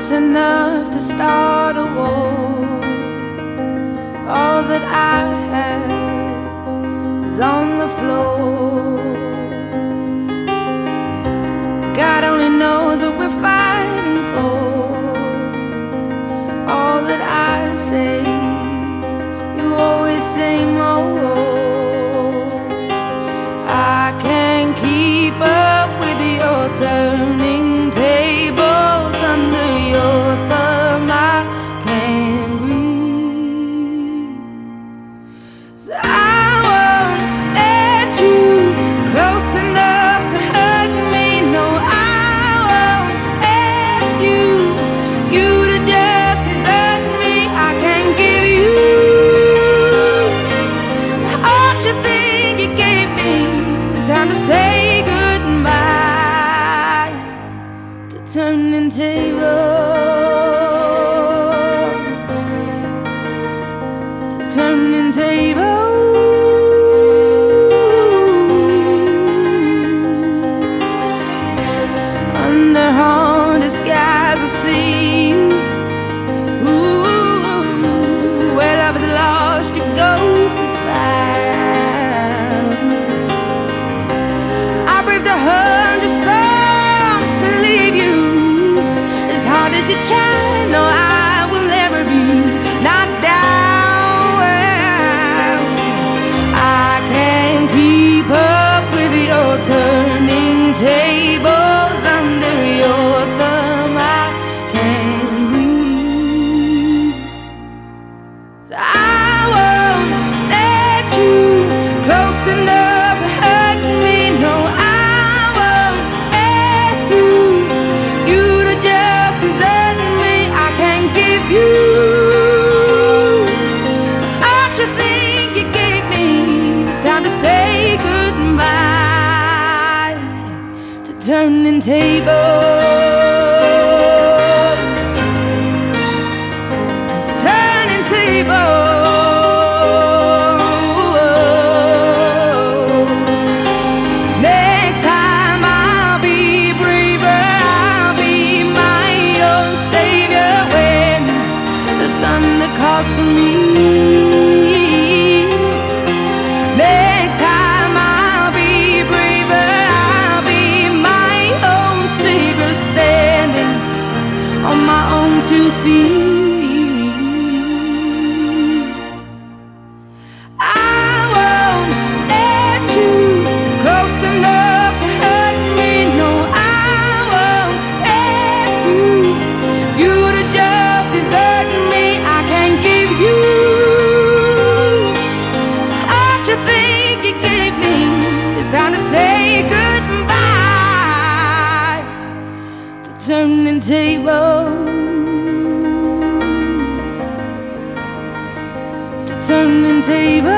close enough to start a war. All that I have is on the floor. God only knows what we're fighting for. All that I say, you always say more. I can't keep up with your turning tables under your thumb. I can't breathe, so I won't let you close enough to hurt me. No, I won't ask you to just desert me. I can't give you all you think you gave me. It's time to say goodbye to turning tables, to turning tables. Under haunted skies I see, ooh, where love is lost, your ghost is found. I braved 100 storms to leave you. As hard as you try, no, I will never be knocked down. I can't keep up with your turning tables under your thumb. I can't breathe, so I won't let you close enough to hurt me. No, I won't ask you to just desert me. I can't give you all you think you gave me. It's time to say goodbye to turning tables, turning tables. Next time I'll be braver, I'll be my own savior when the thunder calls for me. Next time I'll be braver, I'll be my own savior, standing on my own 2 feet. I won't let you close enough to hurt me. No, I won't ask you to just desert me. I can't give you all you think you gave me. It's time to say goodbye to turning tables, to turning tables.